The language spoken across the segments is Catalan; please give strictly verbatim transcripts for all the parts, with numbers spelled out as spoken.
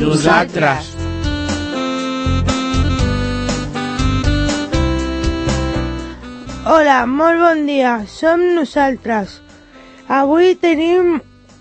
Nosaltres. Hola, molt bon dia, som nosaltres. Avui tenim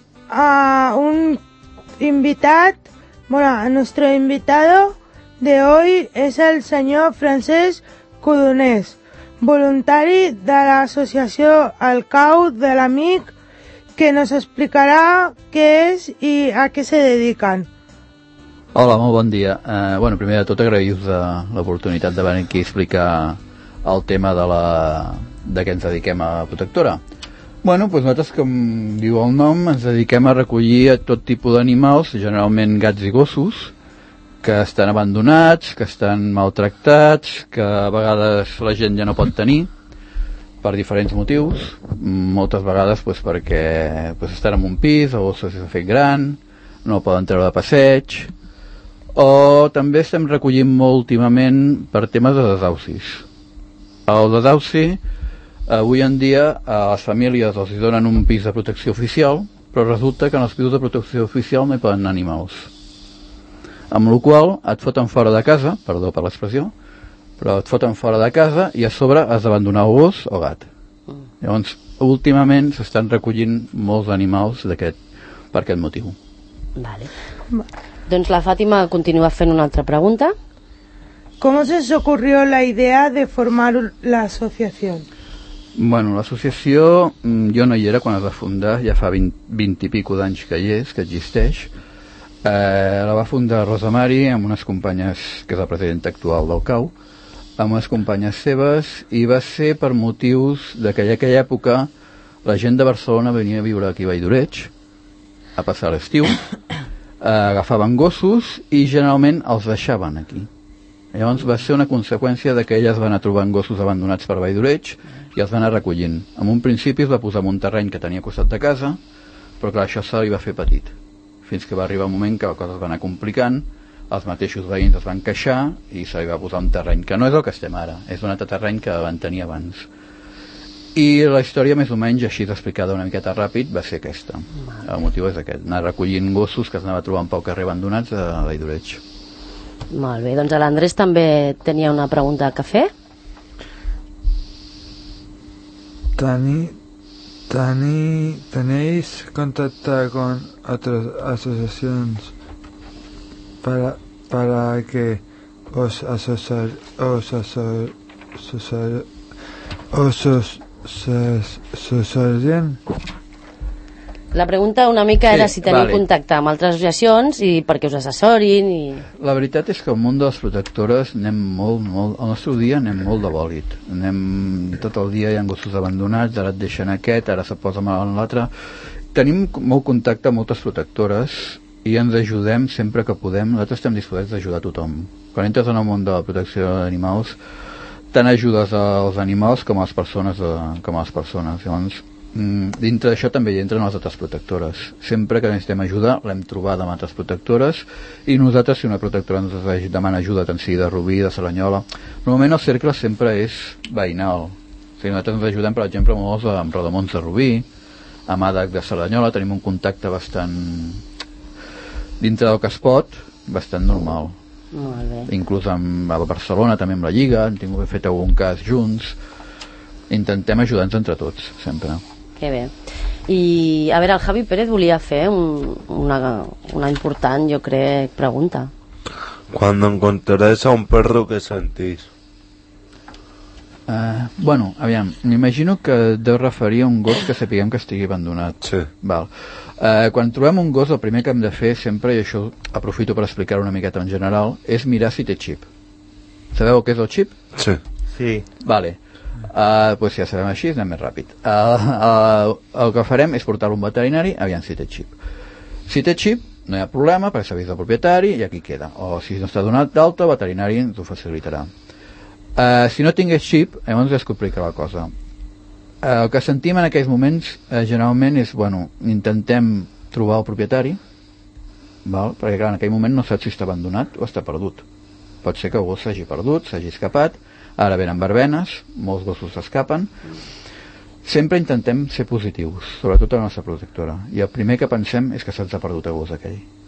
a un invitat, bueno, a nuestro invitado de hoy es el señor Francesc Codonés, voluntari de l'associació El Cau de l'Amic, que nos explicarà què és i a què se dediquen. Hola, molt bon dia. Eh, bueno, primer de tot agraïu-vos l'oportunitat de venir aquí a explicar el tema de, la, de què ens dediquem a Protectora. Bueno, doncs nosaltres, com diu el nom, ens dediquem a recollir a tot tipus d'animals, generalment gats i gossos, que estan abandonats, que estan maltractats, que a vegades la gent ja no pot tenir, per diferents motius, moltes vegades doncs, perquè doncs, estan en un pis, el gos s'ha fet gran, no el poden treure de passeig, o també estem recollint molt últimament per temes de desaucis. El desauci, avui en dia, a les famílies els donen un pis de protecció oficial, però resulta que en els pisos de protecció oficial no hi poden anar animals. Amb la qual cosa et foten fora de casa, perdó per l'expressió, però et foten fora de casa i a sobre has d'abandonar el gos o gat. Llavors, últimament s'estan recollint molts animals d'aquest, per aquest motiu. Vale. Doncs la Fàtima continua fent una altra pregunta. ¿Cómo se os ocurrió la idea de formar la asociación? Bueno, l'associació, jo no hi era quan es va fundar, ja fa vint, vint i pico d'anys que hi és, que existeix. Eh, la va fundar Rosa Mari amb unes companyes, que és la presidenta actual del Cau, amb unes companyes seves, i va ser per motius de que en aquella època la gent de Barcelona venia a viure aquí a Valldoreig, a passar l'estiu, eh, agafaven gossos i generalment els deixaven aquí. Llavors va ser una conseqüència de que elles van a trobar gossos abandonats per Valldoreig i els van anar recollint. En un principi es va posar en un terreny que tenia costat de casa, però clar, això se li va fer petit. Fins que va arribar un moment que la cosa es va anar complicant, els mateixos veïns es van queixar i se li va posar un terreny que no és el que estem ara, és un altre terreny que van tenir abans. I la història més o menys així explicada una miqueta ràpid va ser aquesta. El motiu és aquest, anar recollint gossos que es anava trobant pel carrer abandonats a Valldoreig. Molt bé, doncs l'Andrés també tenia una pregunta a fer. Tani, tani, ¿Tenéis contacto con otras asociaciones para, para que os asociar, os asociar, asociar, os asociarien? La pregunta una mica Sí, era si teniu vale. contacte amb altres associacions i perquè us assessorin i... La veritat és que el món de les protectores anem molt, molt, al nostre dia anem molt de bòlit, anem tot el dia, hi ha gossos abandonats, ara et deixen aquest, ara se posa mal en l'altre. Tenim molt contacte amb moltes protectores i ens ajudem sempre que podem. Nosaltres estem disposats a ajudar a tothom. Quan entres en el món de la protecció d'animals, tant ajudes als animals com a les persones, de, com a les persones. Llavors, dintre d'això també hi entren les altres protectores. Sempre que necessitem ajuda l'hem trobat amb altres protectores i nosaltres, si una protectora ens demana ajuda, tant sigui de Rubí, de Cerdanyola, normalment el cercle sempre és veïnal. O sigui, nosaltres ens ajudem, per exemple, molts amb Rodamons de Rubí, amb Àdec de Cerdanyola, tenim un contacte bastant dintre del que es pot, bastant normal. Molt bé. Inclús amb a Barcelona, també amb la Lliga, hem tingut fet algun cas junts. Intentem ajudar-nos entre tots, sempre. Que bé. I a veure, el Javi Pérez volia fer un, una, una important, jo crec, pregunta. Cuando encontraréis a un perro, ¿qué sentís? Uh, bueno, aviam, m'imagino que deu referir a un gos que sapiguem que estigui abandonat. Sí. Val. Uh, quan trobem un gos, el primer que hem de fer sempre, i això aprofito per explicar una miqueta en general, és mirar si té xip. Sabeu què és el xip? Sí. Sí. Vale. Uh, pues ja sabem així, anem més ràpid. Uh, uh, el que farem és portar-lo a un veterinari, aviam si té xip. Si té xip, no hi ha problema, perquè s'avisa el propietari i aquí queda. O si no està donat d'alta, el veterinari ens ho facilitarà. Uh, si no tingués xip, llavors ja es complica la cosa. Uh, el que sentim en aquells moments, uh, generalment, és, bueno, intentem trobar el propietari, val? Perquè clar, en aquell moment no saps si està abandonat o està perdut. Pot ser que el gos s'hagi perdut, s'hagi escapat. Ara venen verbenes, molts gossos s'escapen. Sempre intentem ser positius, sobretot a la nostra protectora, i el primer que pensem és que se'ns ha perdut el gos aquell.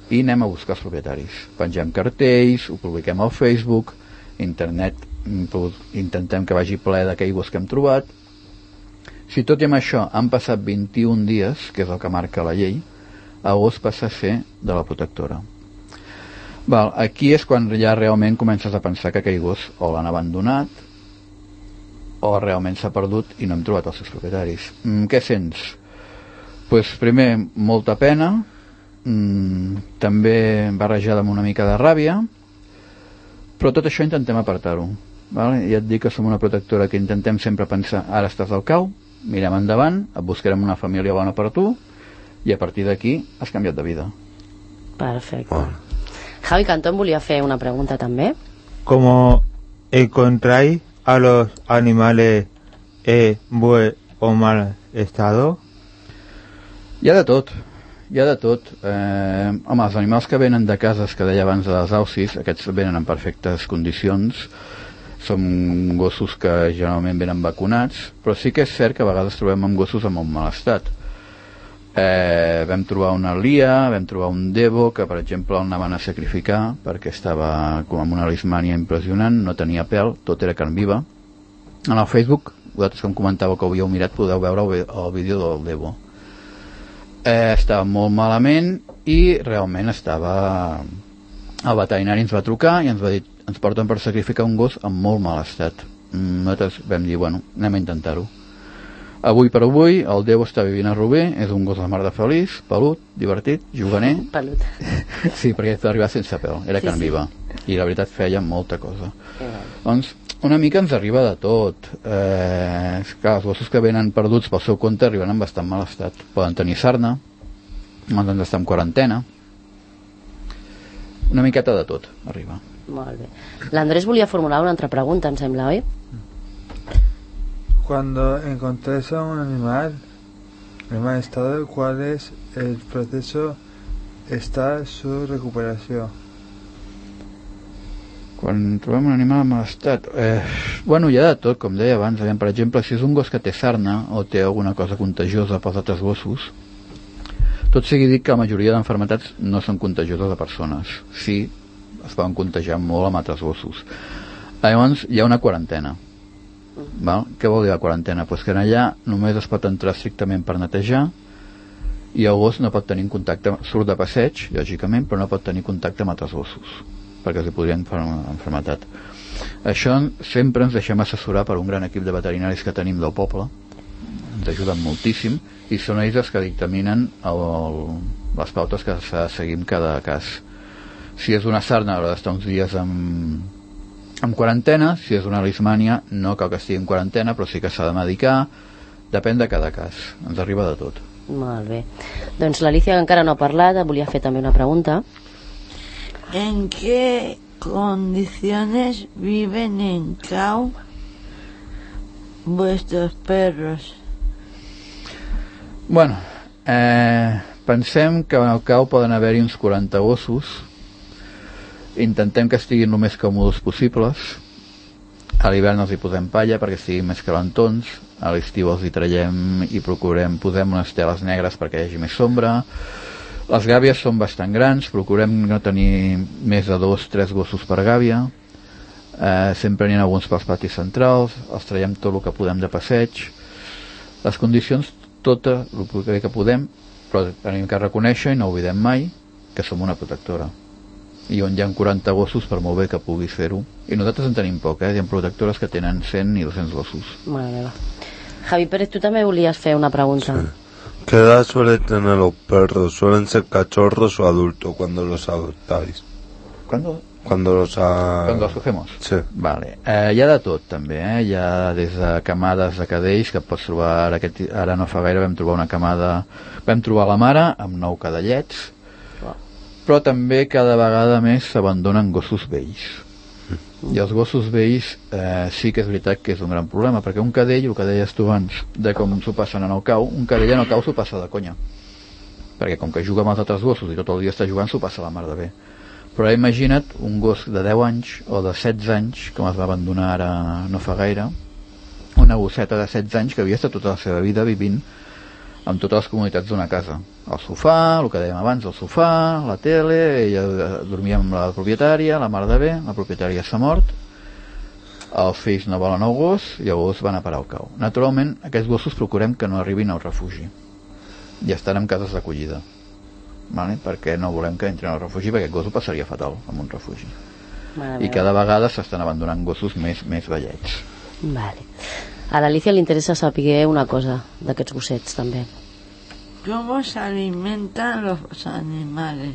i anem a buscar els propietaris. Pengem cartells, ho publiquem al Facebook, internet, intentem que vagi ple d'aquell gos que hem trobat. Si tot i amb això han passat vint-i-un dies, que és el que marca la llei, el gos passa a ser de la protectora. Val, aquí és quan ja realment comences a pensar que aquell gos o l'han abandonat o realment s'ha perdut i no hem trobat els seus propietaris. Mm, què sents? Pues primer, molta pena, mm, també barrejada amb una mica de ràbia, però tot això intentem apartar-ho. Vale? Ja et dic que som una protectora que intentem sempre pensar, ara estàs al cau, mirem endavant, et buscarem una família bona per a tu i a partir d'aquí has canviat de vida. Perfecte. Oh. Javi Cantón volia fer una pregunta també. ¿Cómo encontráis a los animales en buen o mal estado? Hi ha de tot, hi ha de tot. Eh, home, els animals que venen de cases, que deia abans de les aucis, aquests venen en perfectes condicions, són gossos que generalment venen vacunats, però sí que és cert que a vegades trobem amb gossos en un mal estat. Eh, vam trobar una Lia, vam trobar un Devo, que per exemple el anaven a sacrificar perquè estava com amb una lismània impressionant, no tenia pèl, tot era carn viva. En el Facebook, vosaltres que em comentàveu que ho havíeu mirat, podeu veure el, el vídeo del Devo. Eh, estava molt malament i realment estava... El veterinari ens va trucar i ens va dir ens porten per sacrificar un gos en molt mal estat. Nosaltres vam dir, bueno, anem a intentar-ho. Avui per avui, el Devo està vivint a Rubé, és un gos de mar de feliç, pelut, divertit, juganer. Pelut. Sí, perquè va arribar sense pèl, era sí, carn sí. viva. I la veritat feia molta cosa. Sí. Doncs una mica ens arriba de tot. Eh, clar, els gossos que venen perduts pel seu compte arriben en bastant mal estat. Poden tenir sarna, han d'estar en quarantena. Una miqueta de tot arriba. Molt bé. L'Andrés volia formular una altra pregunta, em sembla, oi? Cuando encontréis a un animal en mal estado, ¿cuál es el proceso está su recuperació? Quan trobem un animal en mal estat, eh, bueno, hi ha de tot, com deia abans. Per exemple, si és un gos que té sarna o té alguna cosa contagiosa pels altres gossos, tot sigui dit que la majoria d'enfermetats no són contagioses a persones, sí es poden contagiar molt amb altres gossos. Llavors hi ha una quarantena. Val? Què vol dir la quarantena? Pues que allà només es pot entrar estrictament per netejar i el gos no pot tenir contacte, surt de passeig, lògicament, però no pot tenir contacte amb altres gossos perquè els hi podria enfermar enfermetat. Això sempre ens deixem assessorar per un gran equip de veterinaris que tenim del poble, ens ajuden moltíssim i són ells els que dictaminen el, les pautes que s'ha de seguir en cada cas. Si és una sarna haurà d'estar uns dies amb en quarantena, si és una lismània no cal que estigui en quarantena, però sí que s'ha de medicar, depèn de cada cas, ens arriba de tot. Molt bé, doncs l'Alicia encara no ha parlat, volia fer també una pregunta. ¿En qué condiciones viven en C A U vuestros perros? Bueno, eh, pensem que en el C A U poden haver-hi uns quaranta gossos. Intentem que estiguin el més còmodes possibles. A l'hivern els hi posem palla perquè estiguin més calentons, a l'estiu els hi traiem i procurem, posem unes teles negres perquè hi hagi més sombra. Les gàbies són bastant grans, procurem no tenir més de dos, tres gossos per gàbia. Eh, sempre n'hi ha alguns pels patis centrals, els traiem tot el que podem de passeig. Les condicions, tota el que podem, però tenim que reconèixer i no oblidem mai que som una protectora. I on hi ha quaranta gossos, per molt bé que puguis fer-ho, i nosaltres en tenim poc, eh? Hi ha protectores que tenen cent i dos-cents gossos. Mare meva. Javi Pérez, tu també volies fer una pregunta. Sí. ¿Qué edad suelen tener los perros? ¿Suelen ser cachorros o adultos cuando los adoptáis? ¿Cuándo? Cuando los ha... Cuando los cogemos? Sí. Vale. Eh, hi ha de tot, també, eh? Hi ha des de camades de cadells, que pots trobar, ara, aquest, ara no fa gaire vam trobar una camada, vam trobar la mare amb nou cadellets, però també cada vegada més s'abandonen gossos vells. I els gossos vells eh, sí que és veritat que és un gran problema, perquè un cadell, el que deies tu abans de com s'ho passen en el cau, un cadell en el cau s'ho passa de conya, perquè com que juga amb els altres gossos i tot el dia està jugant, s'ho passa la mar de bé. Però imagina't un gos de deu anys o de setze anys, com es va abandonar ara no fa gaire, una gosseta de setze anys que havia estat tota la seva vida vivint amb totes les comoditats d'una casa. El sofà, el que dèiem abans, el sofà, la tele, ella dormia amb la propietària, la mare de bé, la propietària s'ha mort, els fills no volen el gos i el gos va anar a parar al cau. Naturalment, aquests gossos procurem que no arribin al refugi i estan en cases d'acollida, vale? Perquè no volem que entrin al refugi, perquè aquest gos ho passaria fatal en un refugi. I cada vegada s'estan abandonant gossos més, més vellets. Vale. A l'Alicia li interessa saber una cosa d'aquests gossets també. ¿Cómo se alimentan los animales?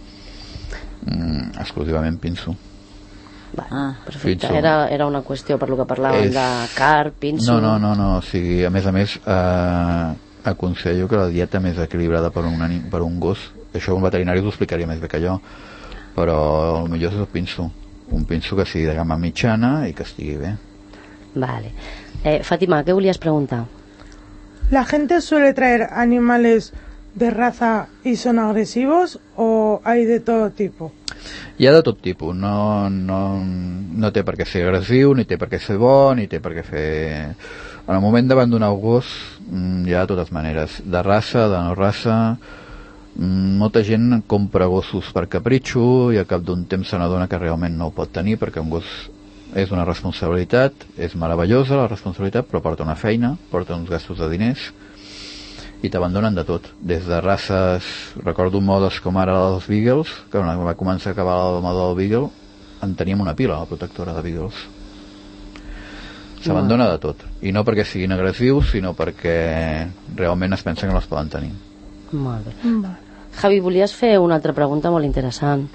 Mm, exclusivament pinso. Va, ah, perfecte. Pinso. Era, era una qüestió per lo que parlàvem és... de carn, pinso... No, no, no, no. O sigui, a més a més, eh, aconsello que la dieta més equilibrada per un, anim, per un gos, això un veterinari us ho explicaria més bé que jo, però el millor és el pinso. Un pinso que sigui de gamma mitjana i que estigui bé. Vale. Eh, Fátima, ¿qué volies preguntar? ¿La gente suele traer animales de raza y son agresivos o hay de todo tipo? Hi ha de tot tipus, no, no, no té per què ser agressiu, ni té per què ser bo, ni té per què fer... En el moment d'abandonar el gos hi ha de totes maneres, de raça, de no raça. Molta gent compra gossos per capritxo i al cap d'un temps se n'adona que realment no ho pot tenir, perquè un gos és una responsabilitat, és meravellosa la responsabilitat, però porta una feina, porta uns gastos de diners i t'abandonen de tot, des de races, recordo modes com ara els Beagles, que quan va començar a acabar la moda del Beagle en teníem una pila, la protectora de Beagles. S'abandona de tot, i no perquè siguin agressius, sinó perquè realment es pensen que no els poden tenir. Molt bé. Vale. Javi, volies fer una altra pregunta molt interessant.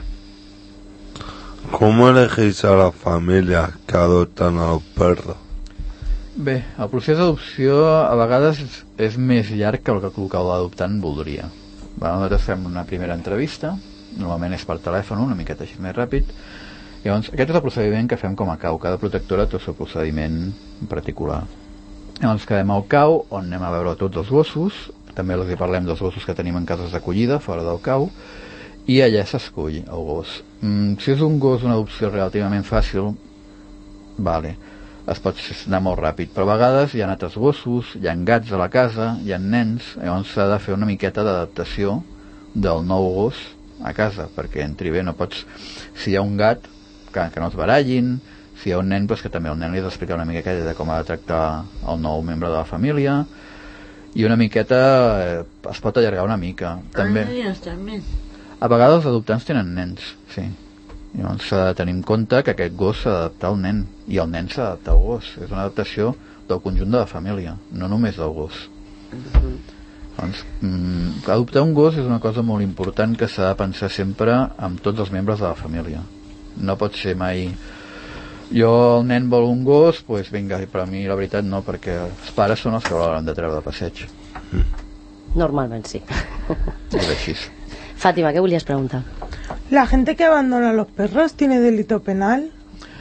¿Cómo elegís a la familia que adoptan a los perros? Bé, el procés d'adopció a vegades és més llarg que el que l'adoptant voldria. Va, nosaltres fem una primera entrevista, normalment és per telèfon, una miqueta així més ràpid. Llavors, aquest és el procediment que fem com a cau. Cada protectora té el seu procediment particular. Llavors quedem al cau, on anem a veure tots els gossos, també els hi parlem dels gossos que tenim en cases d'acollida, fora del cau, i allà s'escull el gos. Mm, si és un gos d'una adopció relativament fàcil, vale, es pot anar molt ràpid, però a vegades hi ha altres gossos, hi ha gats a la casa, hi ha nens, llavors s'ha de fer una miqueta d'adaptació del nou gos a casa, perquè entri bé. No pots, si hi ha un gat, que, que no es barallin, si hi ha un nen, doncs que també el nen li has d'explicar una miqueta de com ha de tractar el nou membre de la família, i una miqueta eh, es pot allargar una mica. També. també. A vegades els adoptants tenen nens, sí. Llavors s'ha de tenir en compte que aquest gos s'ha d'adaptar al nen, i el nen s'ha d'adaptar al gos. És una adaptació del conjunt de la família, no només del gos. Mm-hmm. Doncs, mm, adoptar un gos és una cosa molt important que s'ha de pensar sempre amb tots els membres de la família. No pot ser mai... Jo, el nen vol un gos, doncs vinga, però a mi la veritat no, perquè els pares són els que l'hauran de treure de passeig. Normalment sí. És així. Fátima, ¿qué volies preguntar? ¿La gente que abandona a los perros tiene delito penal?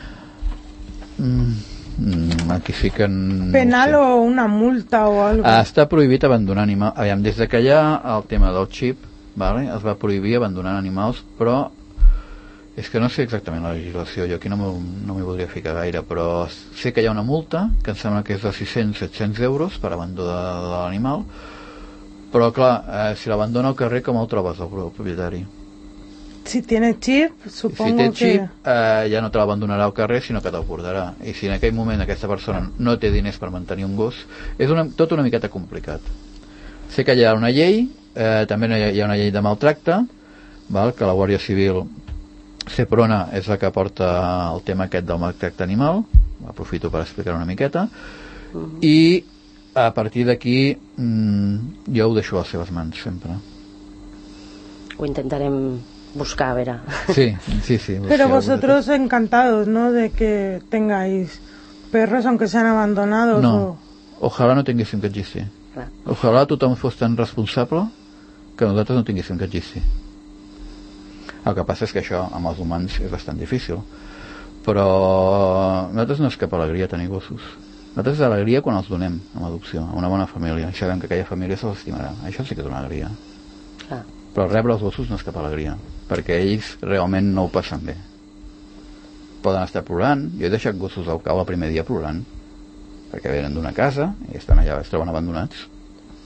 Mm, aquí sí que... ¿Penal no sé. o una multa o algo? Ah, està prohibit abandonar animals. Aviam, des de que hi ha el tema del xip, vale, es va prohibir abandonar animals, però és que no sé exactament la legislació, jo aquí no m'hi no voldria ficar gaire, però sé que hi ha una multa, que em sembla que és de sis-cents a set-cents euros per abandó de, de l'animal, però clar, eh, si l'abandona al carrer, com el trobes el propietari? Si tiene chip, supongo si té xip, que... eh, ja no te l'abandonarà al carrer, sinó que te'l portarà. I si en aquell moment aquesta persona no té diners per mantenir un gos, és una, tot una miqueta complicat. Sé que hi ha una llei, eh, també hi ha una llei de maltracte, val, que la Guàrdia Civil, Seprona, és la que porta el tema aquest del maltracte animal, aprofito per explicar una miqueta, uh-huh. I a partir d'aquí mmm, jo ho deixo a les seves mans sempre. Ho intentarem buscar, a ver. Sí, sí, sí. Pero vosotros encantados, ¿no? De que tengáis perros, aunque sean abandonados. No, o... ojalà no tinguéssim que existir. Clar. Ojalà tothom fos tan responsable que nosaltres no tinguéssim que existir. El que passa és que això amb els humans és bastant difícil, però nosaltres no és cap alegria tenir gossos. Nosaltres és alegria quan els donem amb adopció a una bona família i sabem que aquella família se'ls estimarà. Això sí que és una alegria. Clar. Però rebre els gossos no és cap alegria, perquè ells realment no ho passen bé. Poden estar plorant. Jo he deixat gossos al cau el primer dia plorant, perquè venen d'una casa i estan allà, es troben abandonats.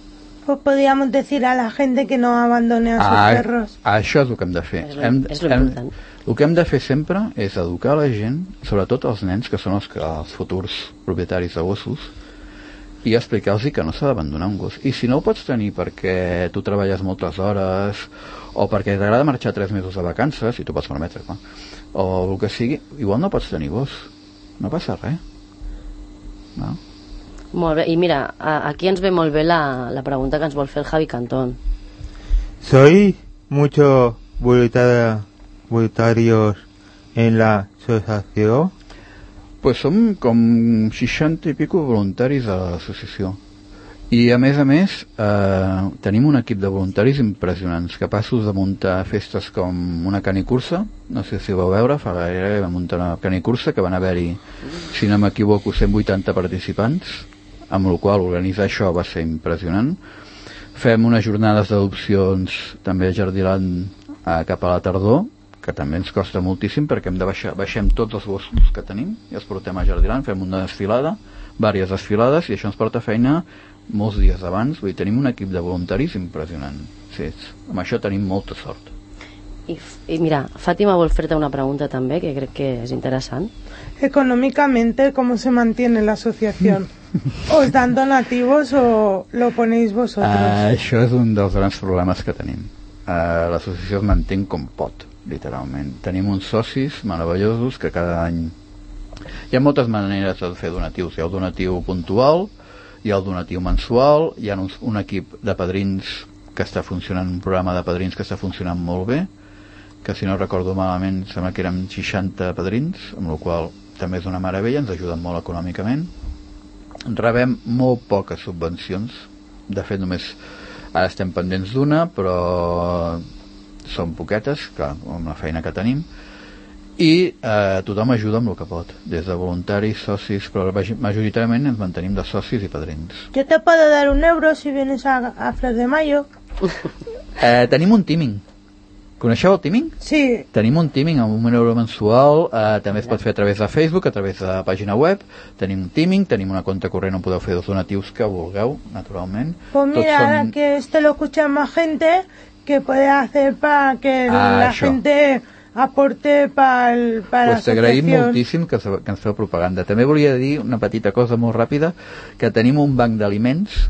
pues podríamos decir a la gente que no abandone a sus Ah, perros. això és el que hem de fer. És lo- hem, és lo hem, important. el que hem de fer sempre és educar la gent, sobretot els nens, que són els, que, els futurs propietaris de gossos, i explicar-los que no s'ha d'abandonar un gos. I si no ho pots tenir perquè tu treballes moltes hores, o perquè t'agrada marxar tres mesos de vacances, si tu pots permetre, clar, o el que sigui, igual no pots tenir gos. No passa res. No? Molt bé, i mira, a- aquí ens ve molt bé la, la pregunta que ens vol fer el Javi Cantón. ¿Soy mucho voluntaria- voluntarios en la asociación? Pues som com seixanta i pico voluntaris a l'associació. I a més a més eh, tenim un equip de voluntaris impressionants, capaços de muntar festes com una canicursa, no sé si ho vau veure, fa gaire vam muntar una canicursa que van haver-hi, si no m'equivoco, cent vuitanta participants, amb la qual organitzar això va ser impressionant. Fem unes jornades d'adopcions també a Jardiland eh, cap a la tardor, que també ens costa moltíssim perquè hem de baixar, baixem tots els gossos que tenim i els portem a Jardiland, fem una desfilada, diverses desfilades, i això ens porta feina molts dies abans. Vull dir, tenim un equip de voluntaris impressionant. Sí, amb això tenim molta sort. I, f- i mira, Fàtima vol fer-te una pregunta també, que crec que és interessant. Económicamente, ¿cómo se mantiene la asociación? ¿Os dan donativos o lo ponéis vosotros? Uh, això és un dels grans problemes que tenim. Uh, l'associació es manté com pot, literalment. Tenim uns socis meravellosos que cada any... Hi ha moltes maneres de fer donatius. Hi ha el donatiu puntual, hi ha el donatiu mensual, hi ha un, un equip de padrins que està funcionant, un programa de padrins que està funcionant molt bé, que si no recordo malament sembla que érem seixanta padrins, amb la qual també és una meravella, ens ajuden molt econòmicament. Rebem molt poques subvencions, de fet només ara estem pendents d'una, però són poquetes, clar, amb la feina que tenim, i eh, tothom ajuda amb el que pot, des de voluntaris, socis, però majoritàriament ens mantenim de socis i padrins. Yo te puedo dar un euro si vienes a, a Flor de Mayo. Eh, tenim un teaming. Coneixeu el teaming? Sí, Tenim un teaming amb un euro mensual, eh, també es pot fer a través de Facebook, a través de la pàgina web. Tenim un teaming, tenim una compte corrent on podeu fer els donatius que vulgueu, naturalment. pues Tots mira, són- ahora que esto lo escucha más gente, que puede hacer para que Ah, la això. gente aporte para el, para Pues la t'agraïm asociación. moltíssim que, se- que ens feu propaganda. També volia dir una petita cosa molt ràpida, que tenim un banc d'aliments,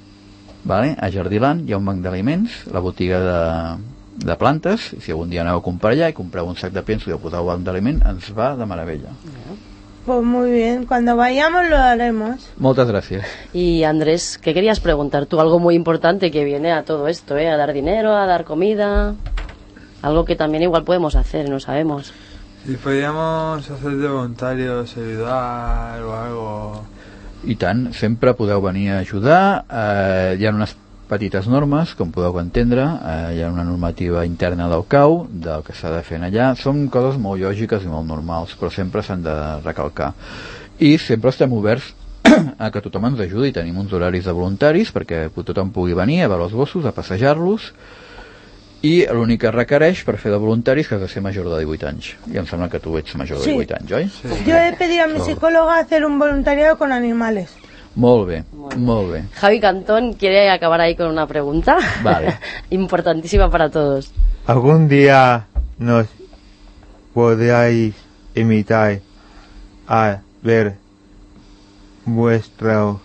vale? A Jardiland hi ha un banc d'aliments, la botiga de, de plantes, i si algun dia aneu a comprar allà i compreu un sac de penso i el poseu al banc d'aliment, ens va de meravella. Pues muy bien, cuando vayamos lo haremos. Moltes gràcies. Y Andrés, ¿qué querías preguntar tú? Algo muy importante que viene a todo esto, ¿eh? A dar dinero, a dar comida... Algo que también igual podemos hacer, no sabemos. Si podíamos hacer de voluntarios, ayudar o algo. I tant, sempre podeu venir a ajudar. Eh, hi ha unes petites normes, com podeu entendre. Eh, hi ha una normativa interna del C A U, del que s'ha de fer allà. Són coses molt lògiques i molt normals, però sempre s'han de recalcar. I sempre estem oberts a que tothom ens ajudi. Tenim uns horaris de voluntaris perquè tothom pugui venir a veure els gossos, a passejar-los, i l'únic que requereix per fer de voluntaris que has de ser major de divuit anys. I em sembla que tu ets major de Sí. divuit anys, oi? Yo he pedido a mi psicóloga hacer un voluntariado con animales. Molt bé, molt bé. Javi Cantón quiere acabar ahí con una pregunta. Vale. Importantísima para todos. ¿Algún día nos podríais invitar a ver vuestra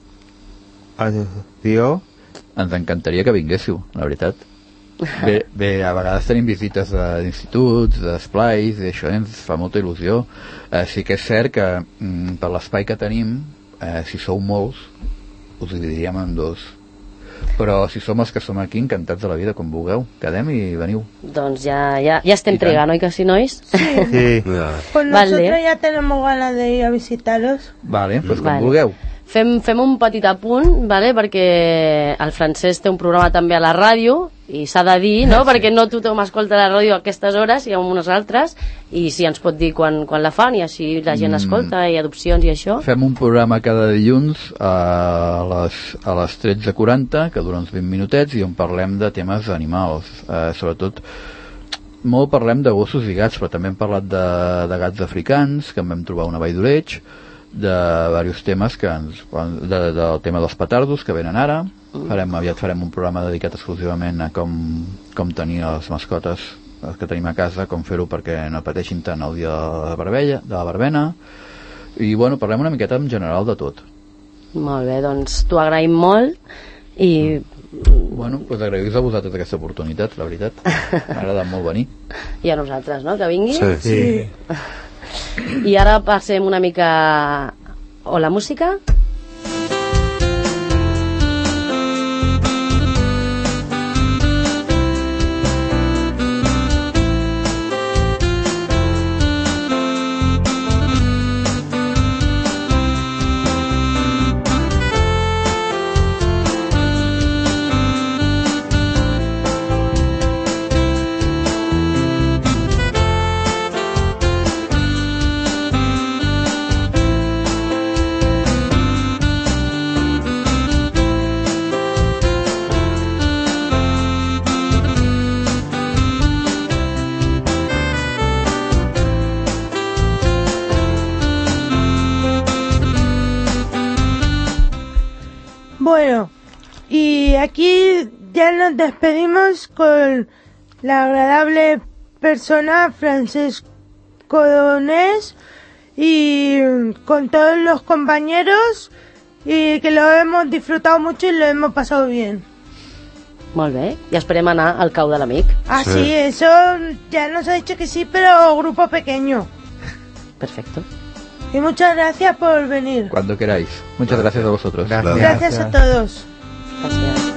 asociación? Ens encantaria que vinguéssiu, la veritat. Bé, bé, a vegades tenim visites d'instituts, d'esplais, i això ens fa molta il·lusió. Eh, sí que és cert que mm, per l'espai que tenim, eh, si sou molts, us dividiríem en dos. Però si som els que som aquí, encantats de la vida, com vulgueu. Quedem i veniu. Doncs ja, ja, ja estem I tant. trigant, oi que sí, nois? Sí. Ja. Pues Vale. nosotros ya tenemos ganas de ir a visitaros. Vale, doncs com Vale. vulgueu. Fem, fem un petit apunt, vale? Perquè el Francesc té un programa també a la ràdio i s'ha de dir, no? Perquè no tothom escolta la ràdio a aquestes hores, hi ha unes altres, i si ens pot dir quan, quan la fan i així la gent Mm. escolta i adopcions i això. Fem un programa cada dilluns a les, a les tretze quaranta, que dura uns vint minutets, i on parlem de temes animals, eh, sobretot molt parlem de gossos i gats, però també hem parlat de, de gats africans, que en vam trobar una vall d'oreig, de diversos temes que ens, de, de, del tema dels petardos que venen ara, Farem, aviat farem un programa dedicat exclusivament a com, com tenir les mascotes, les que tenim a casa, com fer-ho perquè no pateixin tant el dia de la, barbella, de la barbena, i bueno, parlem una miqueta en general de tot. Molt bé, doncs t'ho agraïm molt i... Bueno, doncs agraïu a vosaltres aquesta oportunitat, la veritat. M'ha agradat molt venir. I a nosaltres, no?, que vingui. Sí. Sí. I ara passem una mica... o la música... Bueno, y aquí ya nos despedimos con la agradable persona Francesco Donés y con todos los compañeros, y que lo hemos disfrutado mucho y lo hemos pasado bien. Molt bé, i esperem anar al cau de l'amic. Ah, sí, Sí. eso ya nos ha dicho que sí, pero grupo pequeño. Perfecto. Y muchas gracias por venir. Cuando queráis. Muchas gracias a vosotros. Gracias. Gracias a todos. Gràcies.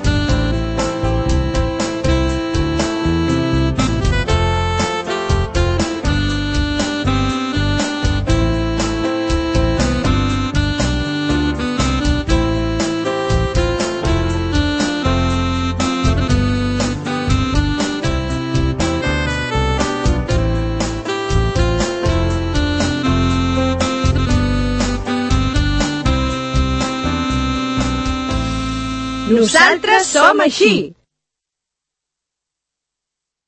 Nosaltres som així.